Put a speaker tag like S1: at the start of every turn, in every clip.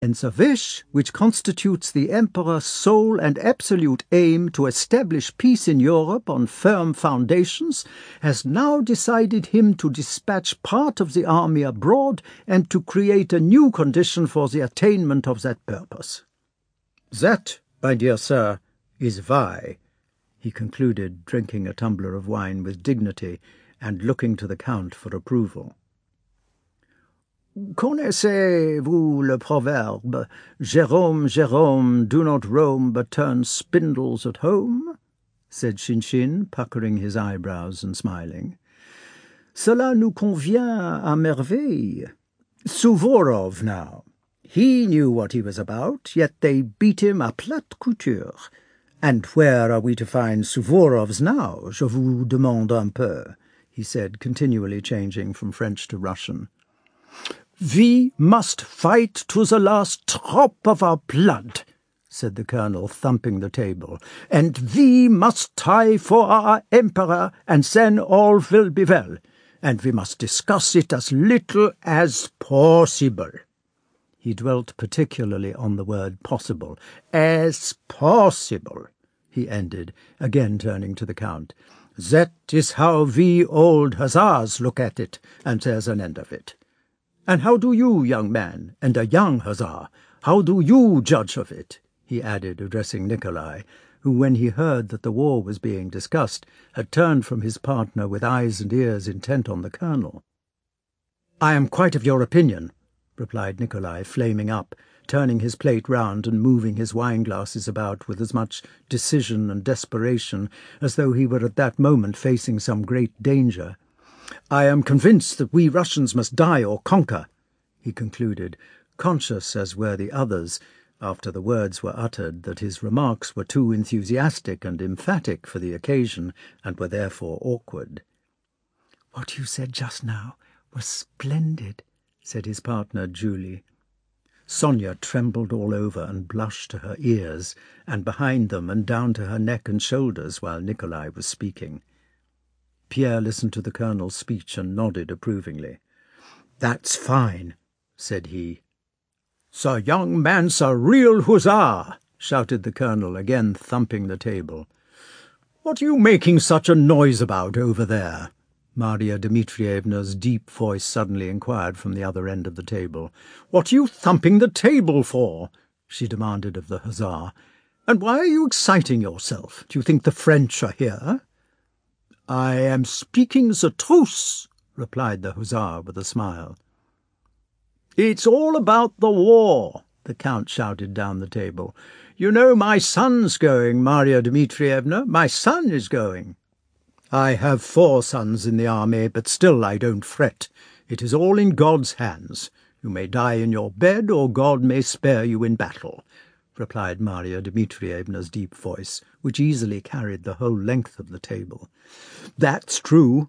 S1: And the wish, which constitutes the Emperor's sole and absolute aim to establish peace in Europe on firm foundations, has now decided him to dispatch part of the army abroad and to create a new condition for the attainment of that purpose. That, my dear sir, is why," he concluded, drinking a tumbler of wine with dignity and looking to the Count for approval. "Connaissez-vous le proverbe, Jérôme, Jérôme, do not roam, but turn spindles at home?" said Shinshín, puckering his eyebrows and smiling. "Cela nous convient à merveille. Suvórov now. He knew what he was about, yet they beat him à plate couture. And where are we to find Suvorovs now, je vous demande un peu?" he said, continually changing from French to Russian. "We must fight to the last drop of our blood," said the colonel, thumping the table, "and we must die for our emperor, and then all will be well, and we must discuss it as little as possible." He dwelt particularly on the word possible. "As possible," he ended, again turning to the Count. "That is how we old hussars look at it, and there's an end of it. And how do you, young man, and a young hussar, how do you judge of it?" he added, addressing Nikolai, who, when he heard that the war was being discussed, had turned from his partner with eyes and ears intent on the colonel. "I am quite of your opinion," replied Nikolai, flaming up, turning his plate round and moving his wine-glasses about with as much decision and desperation as though he were at that moment facing some great danger. "I am convinced that we Russians must die or conquer," he concluded, conscious, as were the others, after the words were uttered, that his remarks were too enthusiastic and emphatic for the occasion, and were therefore awkward. "What you said just now was splendid," said his partner Julie. Sonia trembled all over and blushed to her ears, and behind them and down to her neck and shoulders while Nikolai was speaking. Pierre listened to the colonel's speech and nodded approvingly. "That's fine," said he. "The young man's a real hussar," shouted the colonel, again thumping the table. "What are you making such a noise about over there?" Maria Dmitrievna's deep voice suddenly inquired from the other end of the table. "What are you thumping the table for?" she demanded of the hussar. "And why are you exciting yourself? Do you think the French are here?" "I am speaking the truth," replied the hussar with a smile. "It's all about the war," the Count shouted down the table. "You know my son's going, Maria Dmitrievna. My son is going." "I have 4 sons in the army, but still I don't fret. It is all in God's hands. You may die in your bed, or God may spare you in battle," replied Maria Dmitrievna's deep voice, which easily carried the whole length of the table. "That's true."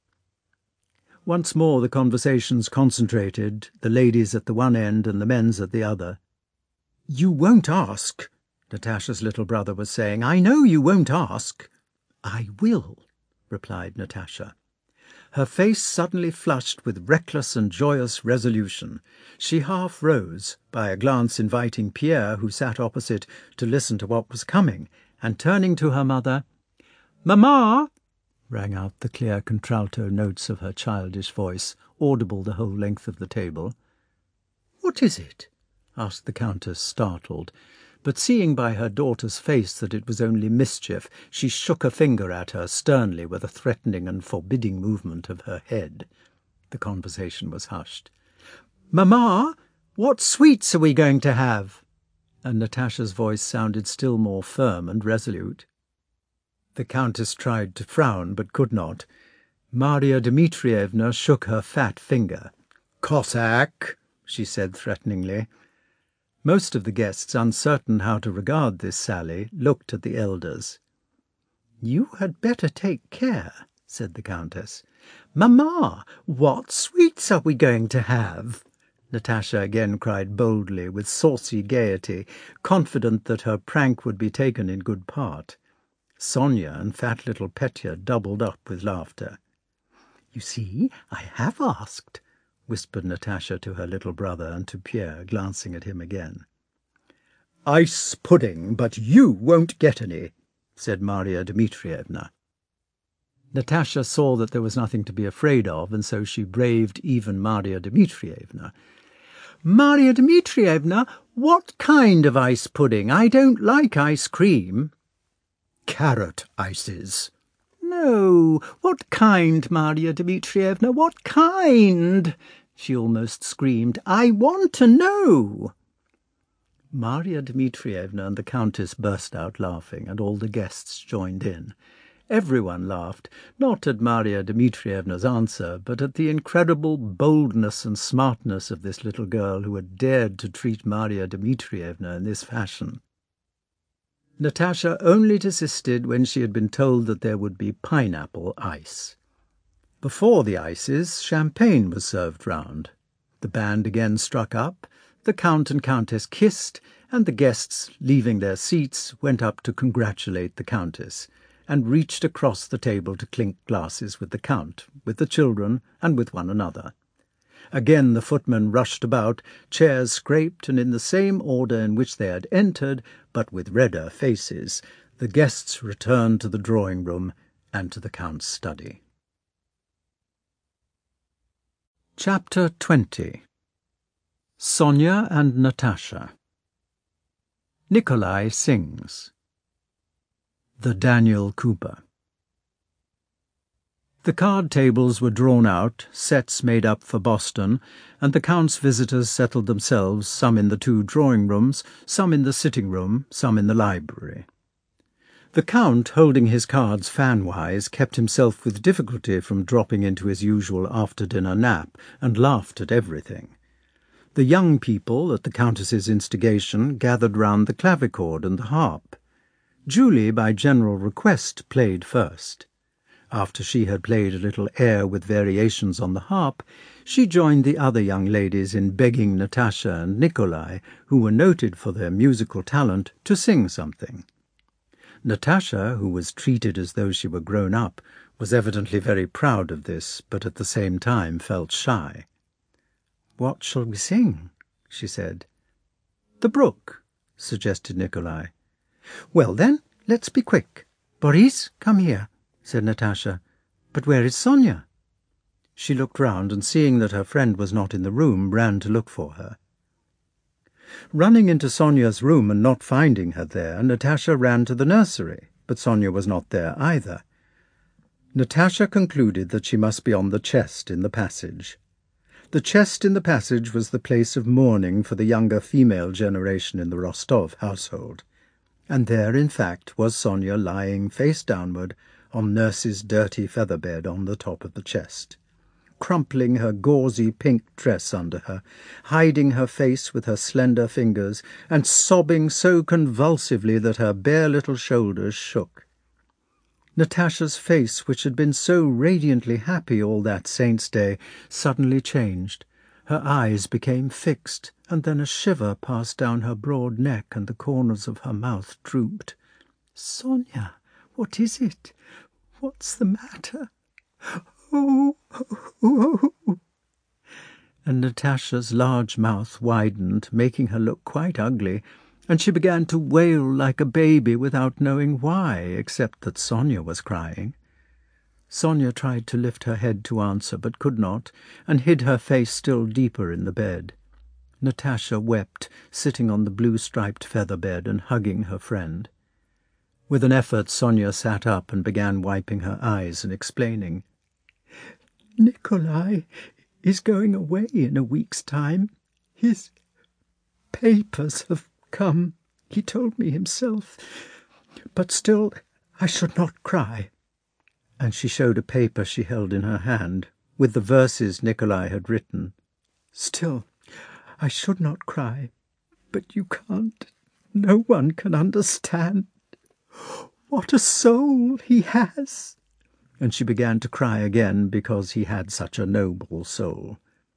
S1: Once more the conversations concentrated, the ladies at the one end and the men's at the other. "You won't ask," Natasha's little brother was saying. "I know you won't ask." "I will," replied Natasha. Her face suddenly flushed with reckless and joyous resolution. She half rose, by a glance inviting Pierre, who sat opposite, to listen to what was coming, and turning to her mother, "Mamma!" rang out the clear contralto notes of her childish voice, audible the whole length of the table. "What is it?" asked the Countess, startled, but seeing by her daughter's face that it was only mischief, she shook a finger at her sternly with a threatening and forbidding movement of her head. The conversation was hushed. "Mamma, what sweets are we going to have?" And Natasha's voice sounded still more firm and resolute. The Countess tried to frown, but could not. Maria Dmitrievna shook her fat finger. "Cossack," she said threateningly. Most of the guests, uncertain how to regard this sally, looked at the elders. "You had better take care," said the Countess. "Mamma, what sweets are we going to have?" Natasha again cried boldly, with saucy gaiety, confident that her prank would be taken in good part. Sonia and fat little Petya doubled up with laughter. "You see, I have asked," whispered Natasha to her little brother and to Pierre, glancing at him again. "Ice pudding, but you won't get any," said Maria Dmitrievna. Natasha saw that there was nothing to be afraid of, and so she braved even Maria Dmitrievna. "Maria Dmitrievna, what kind of ice pudding? I don't like ice cream." "Carrot ices." "No, what kind, Maria Dmitrievna, what kind?" she almost screamed. "I want to know." Maria Dmitrievna and the Countess burst out laughing, and all the guests joined in. Everyone laughed, not at Maria Dmitrievna's answer, but at the incredible boldness and smartness of this little girl who had dared to treat Maria Dmitrievna in this fashion. Natasha only desisted when she had been told that there would be pineapple ice. Before the ices, champagne was served round. The band again struck up, the Count and Countess kissed, and the guests, leaving their seats, went up to congratulate the Countess, and reached across the table to clink glasses with the Count, with the children, and with one another. Again the footmen rushed about, chairs scraped, and in the same order in which they had entered, but with redder faces, the guests returned to the drawing-room and to the Count's study. Chapter 20. Sonia and Natasha. Nikolai sings. The Daniel Cooper. The card tables were drawn out, sets made up for Boston, and the Count's visitors settled themselves, some in the 2 drawing-rooms, some in the sitting-room, some in the library. The Count, holding his cards fan-wise, kept himself with difficulty from dropping into his usual after-dinner nap, and laughed at everything. The young people, at the Countess's instigation, gathered round the clavichord and the harp. Julie, by general request, played first. After she had played a little air with variations on the harp, she joined the other young ladies in begging Natasha and Nikolai, who were noted for their musical talent, to sing something. Natasha, who was treated as though she were grown up, was evidently very proud of this, but at the same time felt shy. "What shall we sing?" she said. "The Brook," suggested Nikolai. "Well, then, let's be quick. Boris, come here," said Natasha. "But where is Sonia?" She looked round, and seeing that her friend was not in the room, ran to look for her. Running into Sonia's room and not finding her there, Natasha ran to the nursery, but Sonia was not there either. Natasha concluded that she must be on the chest in the passage. The chest in the passage was the place of mourning for the younger female generation in the Rostov household. And there, in fact, was Sonia lying face downward on Nurse's dirty feather bed on the top of the chest, crumpling her gauzy pink dress under her, hiding her face with her slender fingers, and sobbing so convulsively that her bare little shoulders shook. Natasha's face, which had been so radiantly happy all that Saint's Day, suddenly changed. Her eyes became fixed, and then a shiver passed down her broad neck, and the corners of her mouth drooped. "Sonia, what is it? What's the matter? Oh, oh, oh." And Natasha's large mouth widened, making her look quite ugly, and she began to wail like a baby without knowing why, except that Sonia was crying. Sonia tried to lift her head to answer, but could not, and hid her face still deeper in the bed. Natasha wept, sitting on the blue-striped feather bed and hugging her friend. With an effort, Sonia sat up and began wiping her eyes and explaining. "Nikolai is going away in a week's time. His papers have come, he told me himself. But still, I should not cry." And she showed a paper she held in her hand, with the verses Nikolai had written. "Still, I should not cry. But you can't. No one can understand. What a soul he has!" And she began to cry again because he had such a noble soul.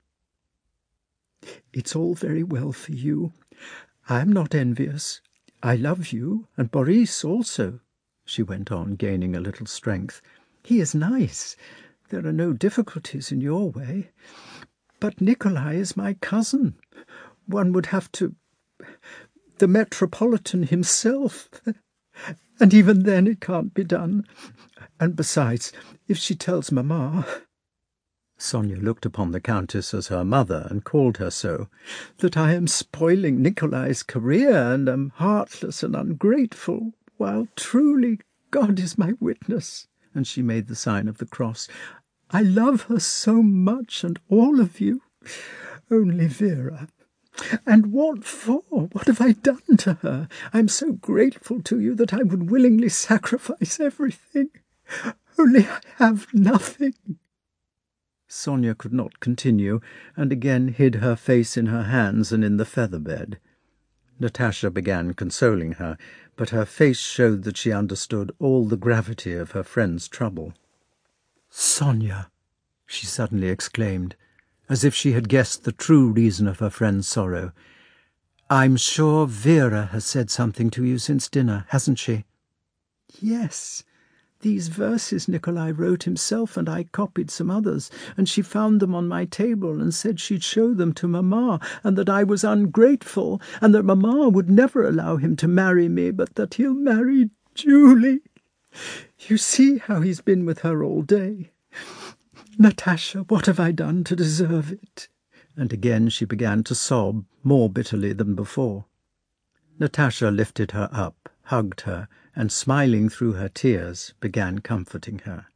S1: "It's all very well for you. I am not envious. I love you, and Boris also," she went on, gaining a little strength. "He is nice. There are no difficulties in your way. But Nikolai is my cousin. One would have to... the Metropolitan himself. And even then it can't be done. And besides, if she tells Mamma—" Sonia looked upon the Countess as her mother and called her so, "that I am spoiling Nikolai's career and am heartless and ungrateful, while truly, God is my witness," and she made the sign of the cross, "I love her so much, and all of you. Only Vera. And what for? What have I done to her? I am so grateful to you that I would willingly sacrifice everything. Only I have nothing." Sonia could not continue, and again hid her face in her hands and in the feather bed. Natasha began consoling her, but her face showed that she understood all the gravity of her friend's trouble. "Sonia," she suddenly exclaimed, as if she had guessed the true reason of her friend's sorrow, "I'm sure Vera has said something to you since dinner, hasn't she?" "Yes. These verses Nikolai wrote himself, and I copied some others, and she found them on my table and said she'd show them to Mamma, and that I was ungrateful, and that Mamma would never allow him to marry me, but that he'll marry Julie. You see how he's been with her all day. Natasha, what have I done to deserve it?" And again she began to sob more bitterly than before. Natasha lifted her up, hugged her, and smiling through her tears, began comforting her.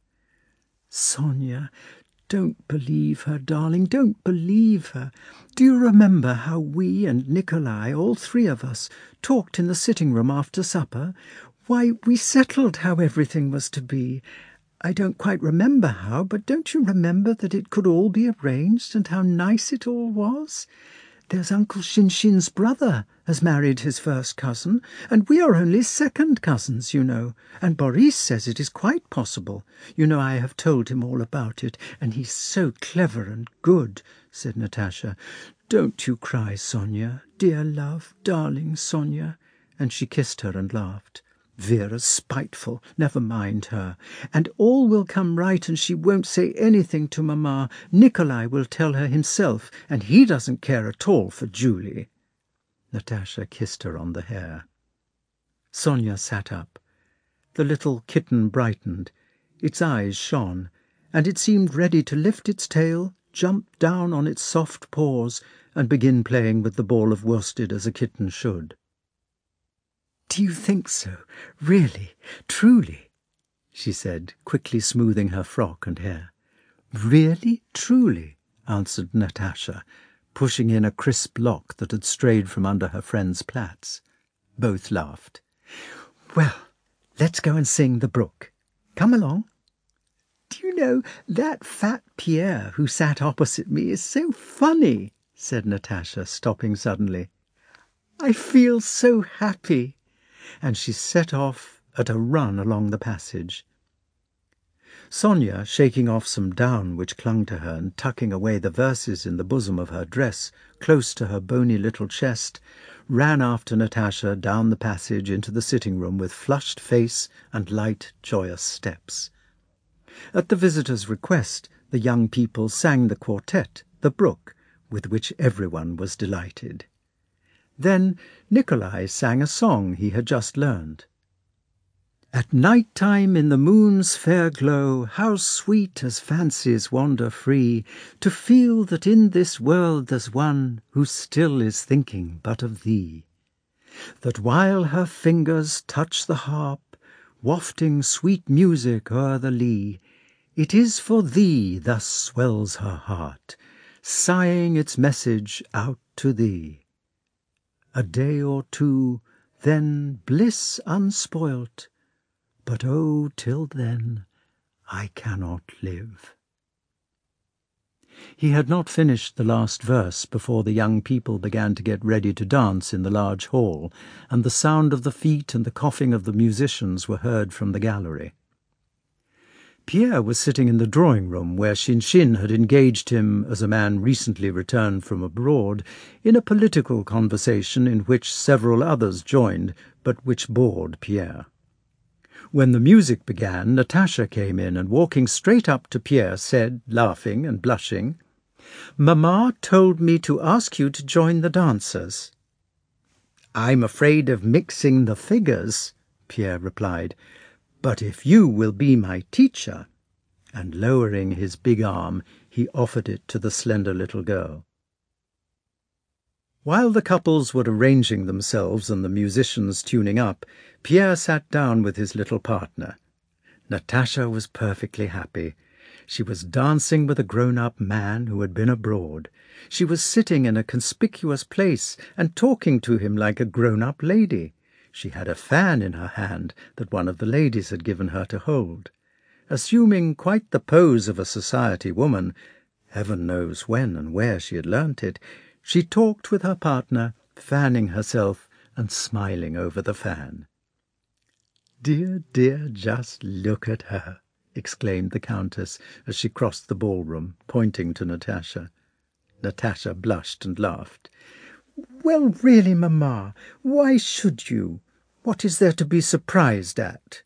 S1: "Sonia, don't believe her, darling, don't believe her. Do you remember how we and Nikolai, all three of us, talked in the sitting-room after supper? Why, we settled how everything was to be. I don't quite remember how, but don't you remember that it could all be arranged, and how nice it all was? There's Uncle Shinshin's brother has married his first cousin, and we are only second cousins, you know, and Boris says it is quite possible. You know I have told him all about it, and he's so clever and good," said Natasha. "Don't you cry, Sonia, dear love, darling Sonia," and she kissed her and laughed. "Vera's spiteful, never mind her. And all will come right, and she won't say anything to Mamma. Nikolai will tell her himself, and he doesn't care at all for Julie." Natasha kissed her on the hair. Sonia sat up. The little kitten brightened, its eyes shone, and it seemed ready to lift its tail, jump down on its soft paws, and begin playing with the ball of worsted as a kitten should. "Do you think so? Really? Truly?" she said, quickly smoothing her frock and hair. "Really? Truly?" answered Natasha, pushing in a crisp lock that had strayed from under her friend's plaits. Both laughed. "Well, let's go and sing the brook. Come along." "Do you know, that fat Pierre who sat opposite me is so funny," said Natasha, stopping suddenly. "I feel so happy." And she set off at a run along the passage. Sonia, shaking off some down which clung to her and tucking away the verses in the bosom of her dress close to her bony little chest, ran after Natasha down the passage into the sitting-room with flushed face and light, joyous steps. At the visitor's request, the young people sang the quartet, The Brook, with which everyone was delighted. Then Nikolai sang a song he had just learned. "At night-time in the moon's fair glow, how sweet as fancies wander free, to feel that in this world there's one who still is thinking but of thee. That while her fingers touch the harp, wafting sweet music o'er the lea, it is for thee thus swells her heart, sighing its message out to thee. A day or two, then bliss unspoilt, but oh, till then I cannot live." He had not finished the last verse before the young people began to get ready to dance in the large hall, and the sound of the feet and the coughing of the musicians were heard from the gallery. Pierre was sitting in the drawing-room where Shinshin had engaged him, as a man recently returned from abroad, in a political conversation in which several others joined, but which bored Pierre. When the music began, Natasha came in and, walking straight up to Pierre, said, laughing and blushing, "Mamma told me to ask you to join the dancers." "I'm afraid of mixing the figures," Pierre replied, "but if you will be my teacher," and lowering his big arm, he offered it to the slender little girl. While the couples were arranging themselves and the musicians tuning up, Pierre sat down with his little partner. Natasha was perfectly happy. She was dancing with a grown-up man who had been abroad. She was sitting in a conspicuous place and talking to him like a grown-up lady. She had a fan in her hand that one of the ladies had given her to hold. Assuming quite the pose of a society woman, heaven knows when and where she had learnt it, she talked with her partner, fanning herself and smiling over the fan. "Dear, dear, just look at her!" exclaimed the Countess as she crossed the ballroom, pointing to Natasha. Natasha blushed and laughed. "Well, really, Mamma, why should you? What is there to be surprised at?"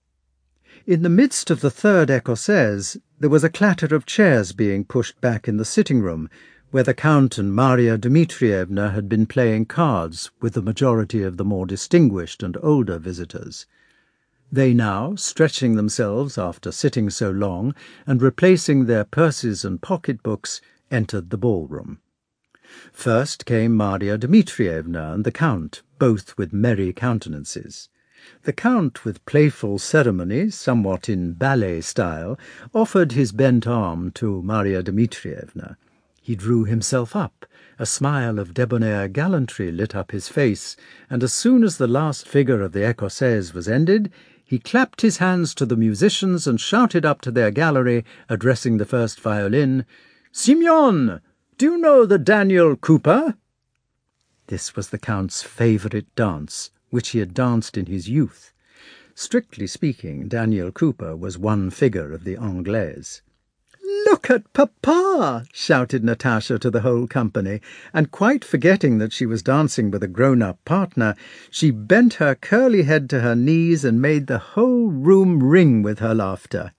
S1: In the midst of the third écossaise, there was a clatter of chairs being pushed back in the sitting-room, where the Count and Maria Dmitrievna had been playing cards with the majority of the more distinguished and older visitors. They now, stretching themselves after sitting so long, and replacing their purses and pocket-books, entered the ballroom. First came Maria Dmitrievna and the Count, both with merry countenances. The Count, with playful ceremony, somewhat in ballet style, offered his bent arm to Maria Dmitrievna. He drew himself up, a smile of debonair gallantry lit up his face, and as soon as the last figure of the écossaise was ended, he clapped his hands to the musicians and shouted up to their gallery, addressing the first violin, "Simeon, do you know the Daniel Cooper?" This was the Count's favourite dance, which he had danced in his youth. Strictly speaking, Daniel Cooper was one figure of the Anglaise. "Look at Papa!" shouted Natasha to the whole company, and quite forgetting that she was dancing with a grown-up partner, she bent her curly head to her knees and made the whole room ring with her laughter.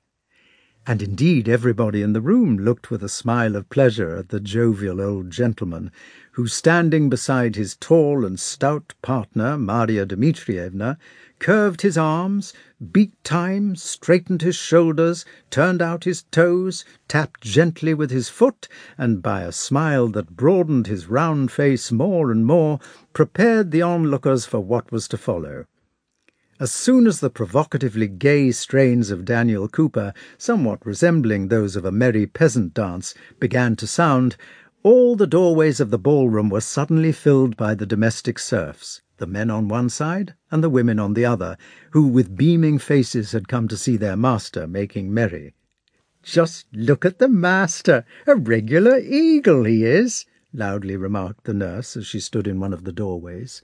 S1: And indeed everybody in the room looked with a smile of pleasure at the jovial old gentleman, who, standing beside his tall and stout partner, Maria Dmitrievna, curved his arms, beat time, straightened his shoulders, turned out his toes, tapped gently with his foot, and by a smile that broadened his round face more and more, prepared the onlookers for what was to follow. As soon as the provocatively gay strains of Daniel Cooper, somewhat resembling those of a merry peasant dance, began to sound, all the doorways of the ballroom were suddenly filled by the domestic serfs, the men on one side and the women on the other, who with beaming faces had come to see their master making merry. "Just look at the master, a regular eagle he is," loudly remarked the nurse as she stood in one of the doorways.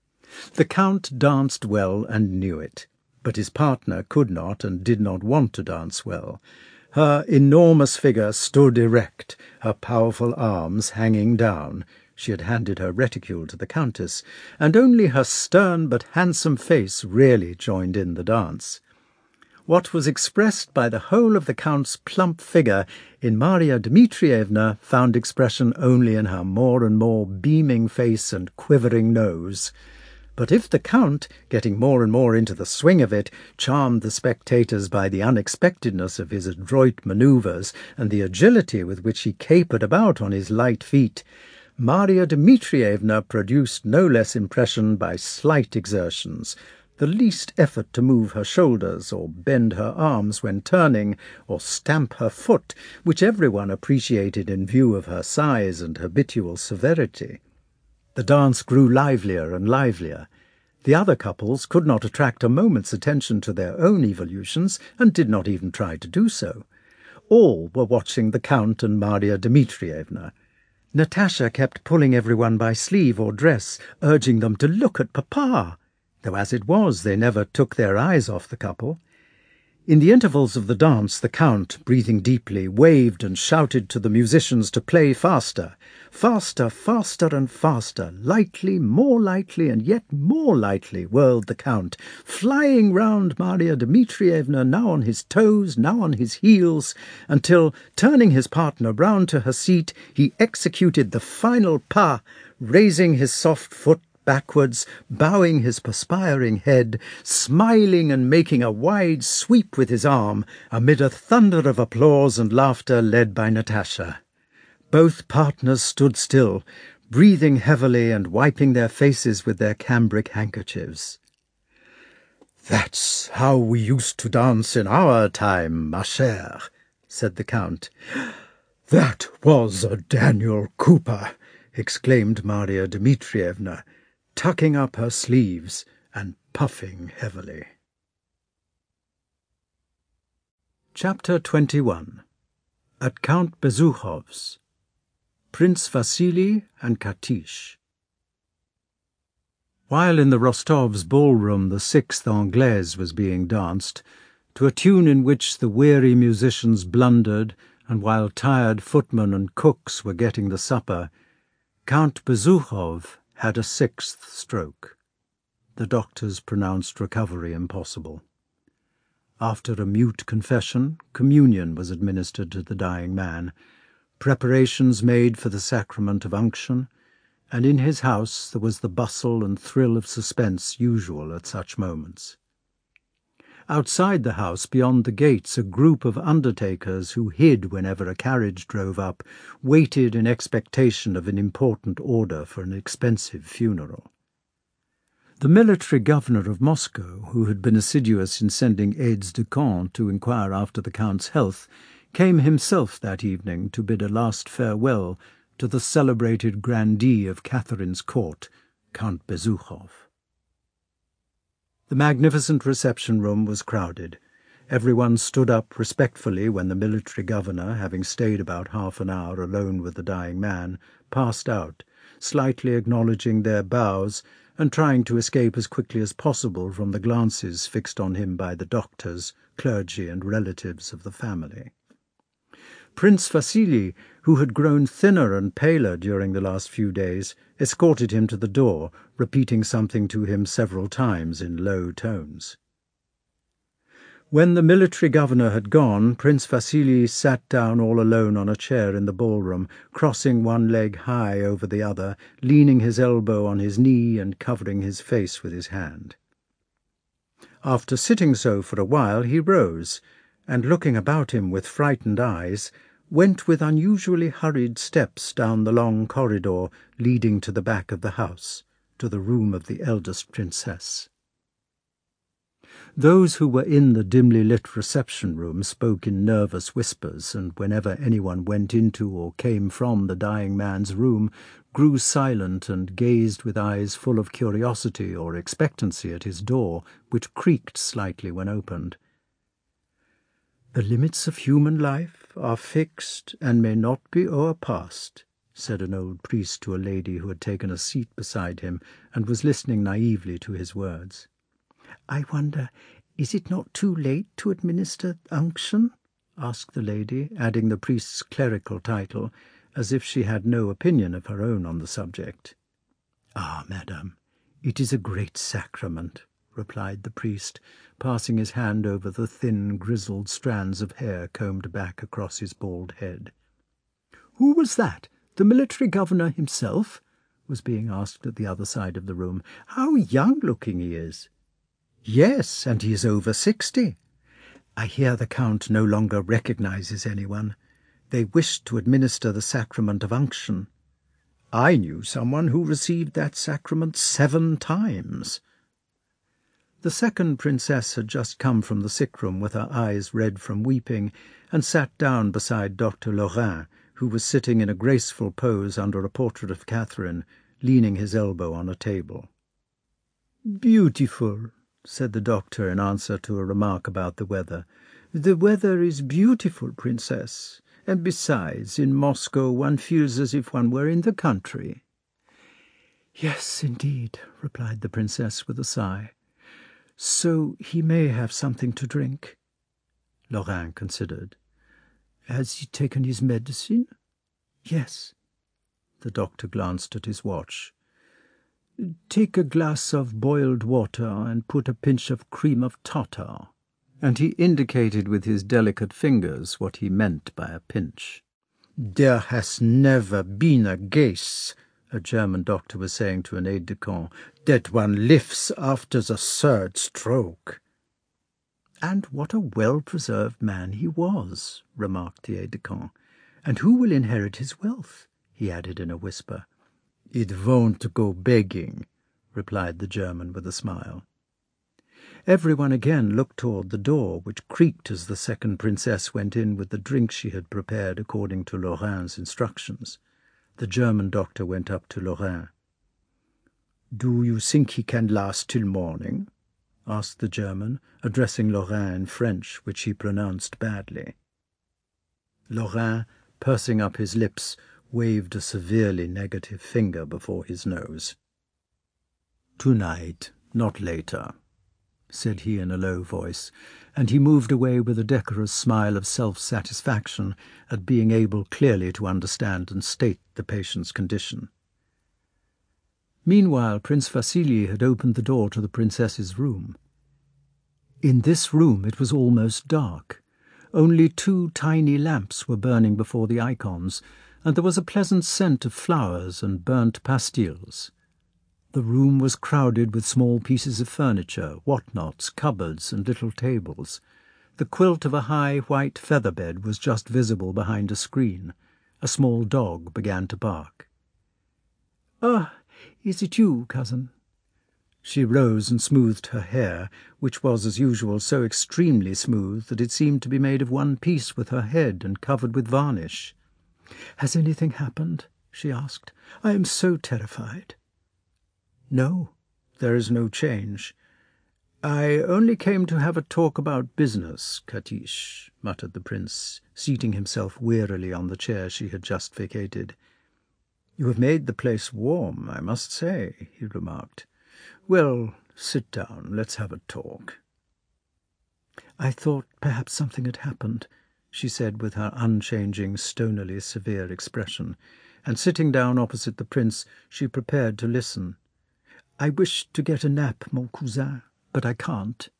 S1: The Count danced well and knew it, but his partner could not and did not want to dance well. Her enormous figure stood erect, her powerful arms hanging down. She had handed her reticule to the Countess, and only her stern but handsome face really joined in the dance. What was expressed by the whole of the Count's plump figure in Maria Dmitrievna found expression only in her more and more beaming face and quivering nose. But if the Count, getting more and more into the swing of it, charmed the spectators by the unexpectedness of his adroit manoeuvres and the agility with which he capered about on his light feet, Maria Dmitrievna produced no less impression by slight exertions, the least effort to move her shoulders or bend her arms when turning, or stamp her foot, which everyone appreciated in view of her size and habitual severity. The dance grew livelier and livelier. The other couples could not attract a moment's attention to their own evolutions, and did not even try to do so. All were watching the Count and Maria Dmitrievna. Natasha kept pulling everyone by sleeve or dress, urging them to look at Papa, though as it was they never took their eyes off the couple. In the intervals of the dance, the Count, breathing deeply, waved and shouted to the musicians to play faster. Faster, faster and faster, lightly, more lightly, and yet more lightly whirled the Count, flying round Maria Dmitrievna, now on his toes, now on his heels, until, turning his partner round to her seat, he executed the final pas, raising his soft foot backwards, bowing his perspiring head, smiling and making a wide sweep with his arm, amid a thunder of applause and laughter led by Natasha. Both partners stood still, breathing heavily and wiping their faces with their cambric handkerchiefs. "That's how we used to dance in our time, ma chère," said the Count. "That was a Daniel Cooper," exclaimed Maria Dmitrievna, tucking up her sleeves and puffing heavily. Chapter 21. At Count Bezukhov's. Prince Vasily and Katiche. While in the Rostovs' ballroom the sixth Anglaise was being danced, to a tune in which the weary musicians blundered, and while tired footmen and cooks were getting the supper, Count Bezukhov had a sixth stroke. The doctors pronounced recovery impossible. After a mute confession, communion was administered to the dying man, preparations made for the sacrament of unction, and in his house there was the bustle and thrill of suspense usual at such moments. Outside the house, beyond the gates, a group of undertakers who hid whenever a carriage drove up waited in expectation of an important order for an expensive funeral. The military governor of Moscow, who had been assiduous in sending aides de camp to inquire after the Count's health, came himself that evening to bid a last farewell to the celebrated grandee of Catherine's court, Count Bezukhov. The magnificent reception-room was crowded. Everyone stood up respectfully when the military governor, having stayed about half an hour alone with the dying man, passed out, slightly acknowledging their bows and trying to escape as quickly as possible from the glances fixed on him by the doctors, clergy, and relatives of the family. Prince Vasily, who had grown thinner and paler during the last few days, escorted him to the door, repeating something to him several times in low tones. When the military governor had gone, Prince Vasily sat down all alone on a chair in the ballroom, crossing one leg high over the other, leaning his elbow on his knee and covering his face with his hand. After sitting so for a while, he rose, and looking about him with frightened eyes, went with unusually hurried steps down the long corridor leading to the back of the house, to the room of the eldest princess. Those who were in the dimly lit reception-room spoke in nervous whispers, and whenever anyone went into or came from the dying man's room, grew silent and gazed with eyes full of curiosity or expectancy at his door, which creaked slightly when opened. "The limits of human life are fixed and may not be o'erpassed," said an old priest to a lady who had taken a seat beside him and was listening naively to his words. "I wonder, is it not too late to administer unction?" asked the lady, adding the priest's clerical title, as if she had no opinion of her own on the subject. "Ah, madam, it is a great sacrament," replied the priest, passing his hand over the thin, grizzled strands of hair combed back across his bald head. "Who was that? The military governor himself?" was being asked at the other side of the room. "How young-looking he is!" "Yes, and he is over 60. I hear the Count no longer recognizes anyone. They wished to administer the sacrament of unction. I knew someone who received that sacrament 7 times. The second princess had just come from the sick-room with her eyes red from weeping, and sat down beside Dr. Lorrain, who was sitting in a graceful pose under a portrait of Catherine, leaning his elbow on a table. "Beautiful," said the doctor in answer to a remark about the weather. "The weather is beautiful, princess, and besides, in Moscow one feels as if one were in the country." "Yes, indeed," replied the princess with a sigh. "So he may have something to drink." Lorrain considered. Has he taken his medicine? Yes. The doctor glanced at his watch. Take a glass of boiled water and put a pinch of cream of tartar. And he indicated with his delicate fingers what he meant by a pinch. There has never been a case, a German doctor was saying to an aide-de-camp, that one lives after the third stroke. And what a well-preserved man he was, remarked the aide-de-camp. And who will inherit his wealth? He added in a whisper. It won't go begging, replied the German with a smile. Everyone again looked toward the door, which creaked as the second princess went in with the drink she had prepared according to Lorrain's instructions. The German doctor went up to Lorrain. Do you think he can last till morning? Asked the German, addressing Lorrain in French, which he pronounced badly. Lorrain, pursing up his lips, waved a severely negative finger before his nose. Tonight, not later, said he in a low voice, and he moved away with a decorous smile of self-satisfaction at being able clearly to understand and state the patient's condition. Meanwhile, Prince Vasily had opened the door to the princess's room. In this room it was almost dark. Only 2 tiny lamps were burning before the icons, and there was a pleasant scent of flowers and burnt pastilles. The room was crowded with small pieces of furniture, whatnots, cupboards, and little tables. The quilt of a high white feather bed was just visible behind a screen. A small dog began to bark. "Ah, is it you, cousin?" She rose and smoothed her hair, which was, as usual, so extremely smooth that it seemed to be made of one piece with her head and covered with varnish. "Has anything happened?" she asked. "I am so terrified." "No, there is no change. I only came to have a talk about business, Katiche," muttered the prince, seating himself wearily on the chair she had just vacated. "You have made the place warm, I must say," he remarked. "Well, sit down, let's have a talk." "I thought perhaps something had happened," she said with her unchanging, stonily severe expression, and sitting down opposite the prince, she prepared to listen. "I wish to get a nap, mon cousin, but I can't."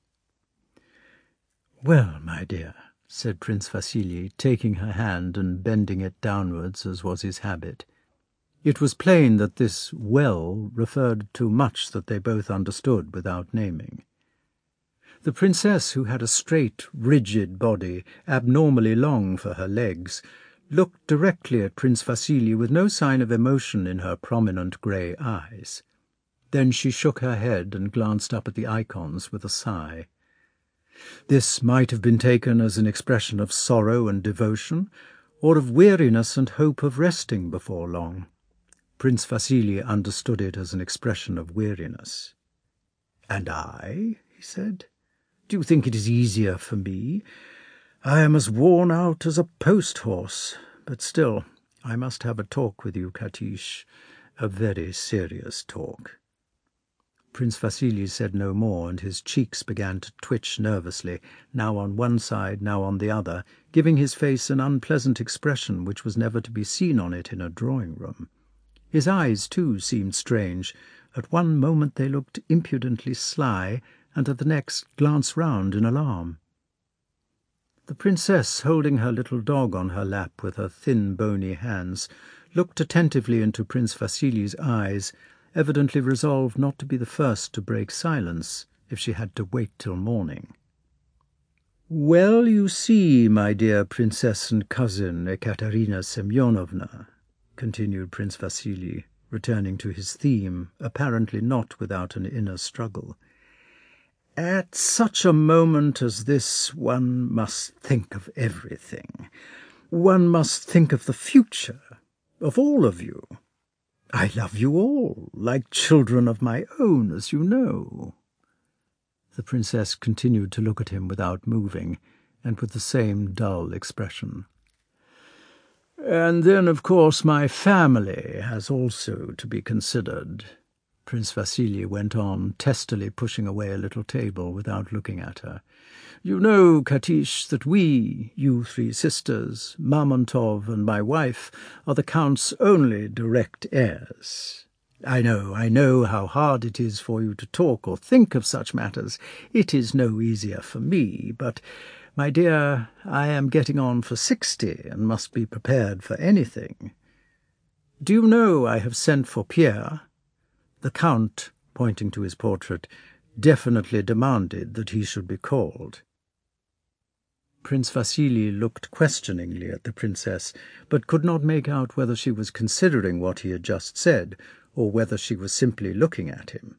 S1: "Well, my dear," said Prince Vasily, taking her hand and bending it downwards as was his habit. It was plain that this "well" referred to much that they both understood without naming. The princess, who had a straight, rigid body, abnormally long for her legs, looked directly at Prince Vasily with no sign of emotion in her prominent grey eyes. Then she shook her head and glanced up at the icons with a sigh. This might have been taken as an expression of sorrow and devotion, or of weariness and hope of resting before long. Prince Vasily understood it as an expression of weariness. "And I?" he said. "Do you think it is easier for me? I am as worn out as a post-horse, but still, I must have a talk with you, Katiche, a very serious talk." Prince Vasily said no more, and his cheeks began to twitch nervously, now on one side, now on the other, giving his face an unpleasant expression which was never to be seen on it in a drawing-room. His eyes, too, seemed strange. At one moment they looked impudently sly, and at the next glanced round in alarm. The princess, holding her little dog on her lap with her thin, bony hands, looked attentively into Prince Vasily's eyes, evidently resolved not to be the first to break silence if she had to wait till morning. "Well, you see, my dear princess and cousin, Ekaterina Semyonovna," continued Prince Vasily, returning to his theme, apparently not without an inner struggle, "at such a moment as this one must think of everything. One must think of the future, of all of you. I love you all, like children of my own, as you know." The princess continued to look at him without moving, and with the same dull expression. "And then, of course, my family has also to be considered," Prince Vasily went on, testily pushing away a little table without looking at her. "You know, Katish, that we, you 3 sisters, Marmontov and my wife, are the Count's only direct heirs. I know how hard it is for you to talk or think of such matters. It is no easier for me, but, my dear, I am getting on for 60 and must be prepared for anything. Do you know I have sent for Pierre?" The Count, pointing to his portrait, definitely demanded that he should be called. Prince Vasily looked questioningly at the princess, but could not make out whether she was considering what he had just said, or whether she was simply looking at him.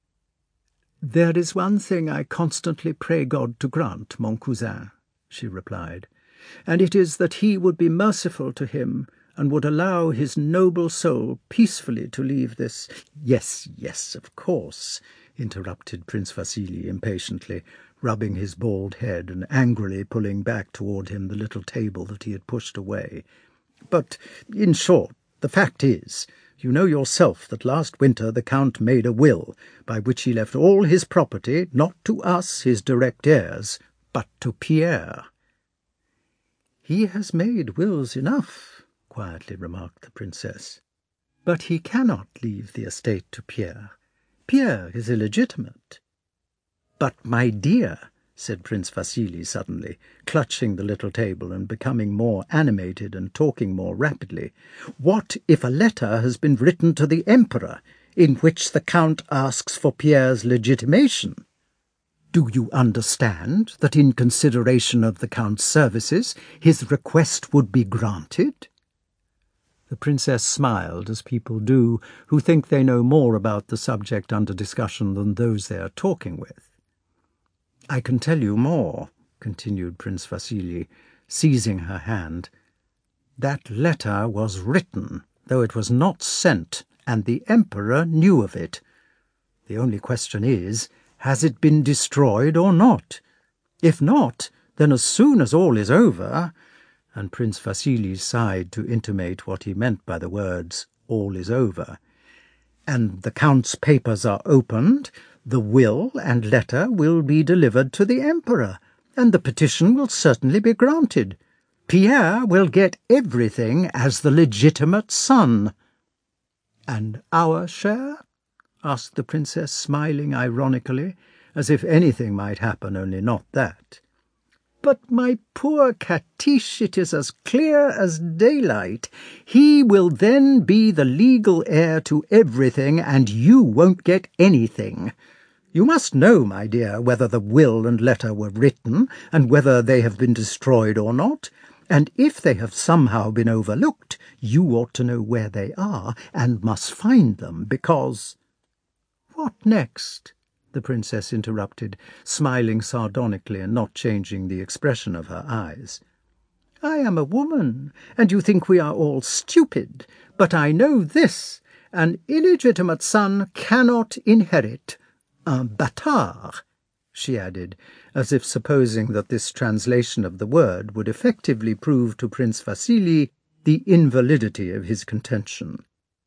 S1: "There is one thing I constantly pray God to grant, mon cousin," she replied, "and it is that he would be merciful to him, and would allow his noble soul peacefully to leave this—" Yes, of course," interrupted Prince Vasily impatiently, rubbing his bald head and angrily pulling back toward him the little table that he had pushed away. "But, in short, the fact is, you know yourself that last winter the Count made a will, by which he left all his property, not to us, his direct heirs, but to Pierre." "He has made wills enough," quietly remarked the princess. "But he cannot leave the estate to Pierre. Pierre is illegitimate." "But, my dear," said Prince Vasily suddenly, clutching the little table and becoming more animated and talking more rapidly, "what if a letter has been written to the Emperor, in which the Count asks for Pierre's legitimation? Do you understand that in consideration of the Count's services his request would be granted?" The princess smiled, as people do who think they know more about the subject under discussion than those they are talking with. "I can tell you more," continued Prince Vasily, seizing her hand. "That letter was written, though it was not sent, and the Emperor knew of it. The only question is, has it been destroyed or not? If not, then as soon as all is over—" and Prince Vasily sighed to intimate what he meant by the words, "all is over," "and the Count's papers are opened, the will and letter will be delivered to the Emperor, and the petition will certainly be granted. Pierre will get everything as the legitimate son." "And our share?" asked the princess, smiling ironically, as if anything might happen, only not that. "But, my poor Katish, it is as clear as daylight. He will then be the legal heir to everything, and you won't get anything. You must know, my dear, whether the will and letter were written, and whether they have been destroyed or not, and if they have somehow been overlooked, you ought to know where they are, and must find them, because—" "What next?" the princess interrupted, smiling sardonically and not changing the expression of her eyes. "I am a woman, and you think we are all stupid, but I know this: an illegitimate son cannot inherit. Un bâtard," she added, as if supposing that this translation of the word would effectively prove to Prince Vasily the invalidity of his contention.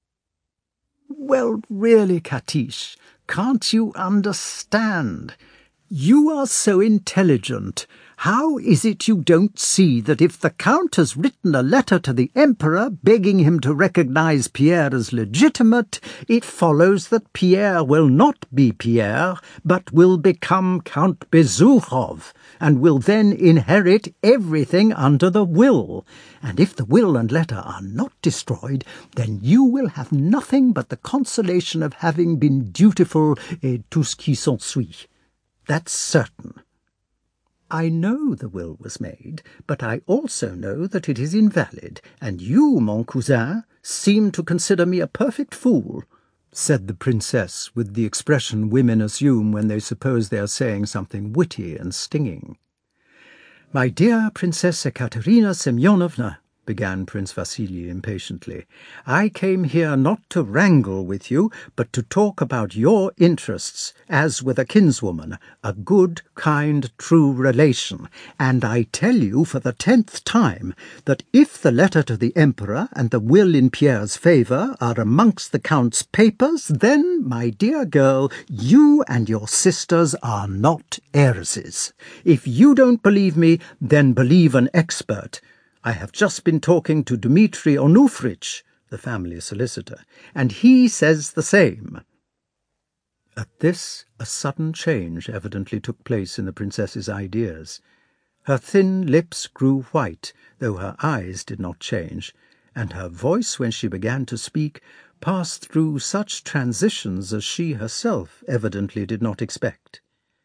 S1: "Well, really, Katish, can't you understand? You are so intelligent. How is it you don't see that if the Count has written a letter to the Emperor begging him to recognize Pierre as legitimate, it follows that Pierre will not be Pierre, but will become Count Bezúkhov, and will then inherit everything under the will. And if the will and letter are not destroyed, then you will have nothing but the consolation of having been dutiful et tout ce qui s'ensuit. That's certain. I know the will was made, but I also know that it is invalid, and you, mon cousin, seem to consider me a perfect fool," said the princess, with the expression women assume when they suppose they are saying something witty and stinging. "My dear Princess Ekaterina Semyonovna," began Prince Vasily impatiently. "I came here not to wrangle with you, but to talk about your interests, as with a kinswoman, a good, kind, true relation. And I tell you for the 10th time that if the letter to the Emperor and the will in Pierre's favour are amongst the Count's papers, then, my dear girl, you and your sisters are not heiresses. If you don't believe me, then believe an expert. I have just been talking to Dmitri Onufrich, the family solicitor, and he says the same." At this, a sudden change evidently took place in the princess's ideas. Her thin lips grew white, though her eyes did not change, and her voice, when she began to speak, passed through such transitions as she herself evidently did not expect.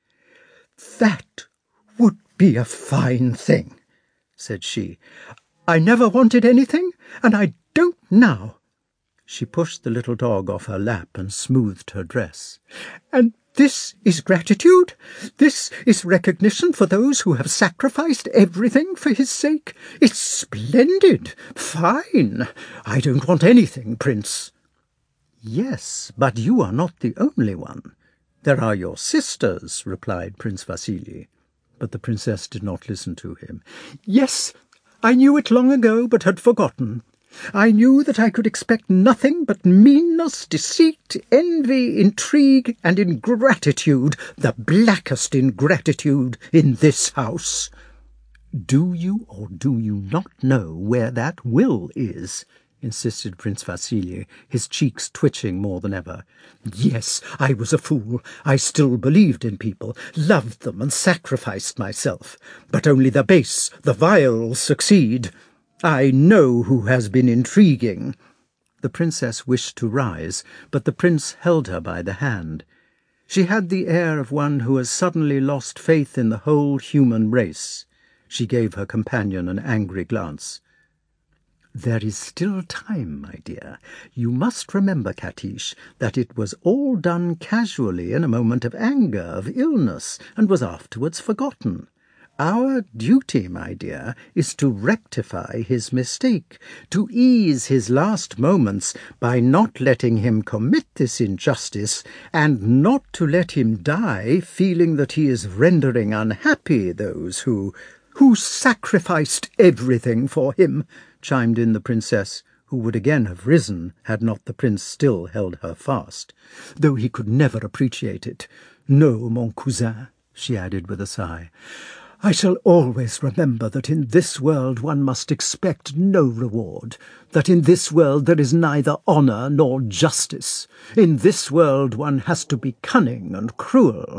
S1: "That would be a fine thing," said she. "I never wanted anything, and I don't now." She pushed the little dog off her lap and smoothed her dress. "And this is gratitude? This is recognition for those who have sacrificed everything for his sake? It's splendid, fine. I don't want anything, Prince." "Yes, but you are not the only one. There are your sisters," replied Prince Vasily. But the princess did not listen to him. "Yes, I knew it long ago, but had forgotten. I knew that I could expect nothing but meanness, deceit, envy, intrigue, and ingratitude, the blackest ingratitude in this house." "Do you or do you not know where that will is?" insisted Prince Vasily, his cheeks twitching more than ever. "Yes, I was a fool. I still believed in people, loved them, and sacrificed myself. But only the base, the vile succeed. I know who has been intriguing." The princess wished to rise, but the prince held her by the hand. She had the air of one who has suddenly lost faith in the whole human race. She gave her companion an angry glance. "There is still time, my dear. You must remember, Katiche, that it was all done casually in a moment of anger, of illness, and was afterwards forgotten. Our duty, my dear, is to rectify his mistake, to ease his last moments by not letting him commit this injustice, and not to let him die feeling that he is rendering unhappy those who sacrificed everything for him," chimed in the princess, who would again have risen had not the prince still held her fast, "though he could never appreciate it. No, mon cousin," she added with a sigh, "I shall always remember that in this world one must expect no reward, that in this world there is neither honour nor justice. In this world one has to be cunning and cruel."